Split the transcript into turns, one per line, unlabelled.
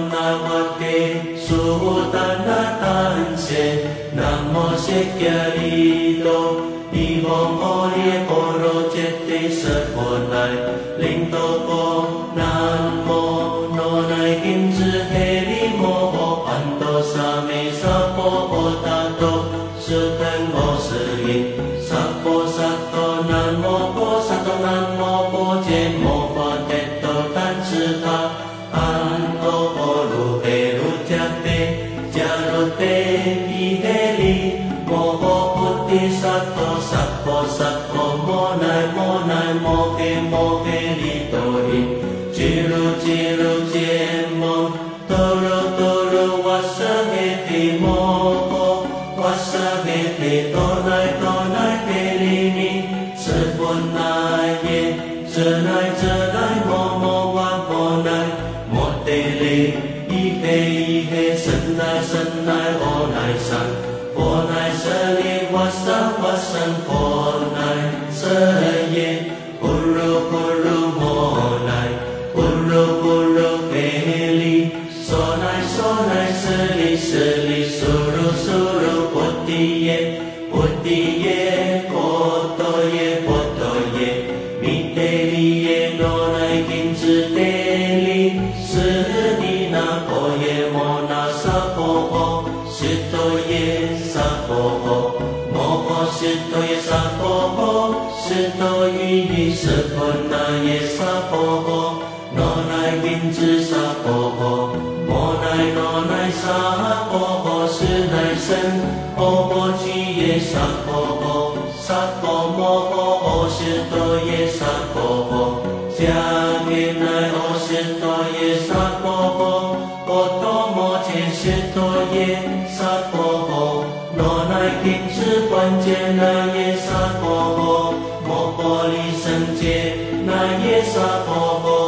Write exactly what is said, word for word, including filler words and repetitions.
那瓦给苏达那丹些，南无释迦利多，伊蒙阿列波罗揭谛萨婆乃，林多波南无罗乃金智嘿利摩诃盘多萨弥萨婆诃达多，苏腾阿斯利萨婆萨多南无婆萨多南无婆揭摩诃揭多丹智他。安多波卢嘿卢迦帝迦卢帝毗嘿利摩诃菩提萨埵萨婆萨婆摩乃摩乃摩嘿摩嘿利多利俱卢俱卢揭摩多罗多罗瓦萨嘿提摩诃瓦萨嘿提多乃多乃嘿利尼斯佛乃耶遮乃遮乃摩摩瓦摩乃摩帝利伊嘿伊嘿神乃神乃阿乃三佛乃舍利瓦萨瓦僧佛乃舍耶不如不如摩乃不如不如嘿利娑乃娑乃舍利舍利苏如苏如菩提耶菩提耶佛陀耶佛陀耶弥帝利耶罗乃金智帝利斯利那婆耶摩那萨婆诃悉多耶萨婆诃摩诃悉多耶萨婆诃悉多于于斯婆那耶萨婆诃罗乃金智萨婆诃摩乃罗乃萨婆诃斯乃身阿婆居耶萨婆诃萨婆摩诃阿悉多耶萨婆诃迦给乃阿悉多耶萨婆诃波多摩揭悉多耶萨婆诃罗乃金智观界那耶萨婆诃摩婆利胜界那耶萨婆诃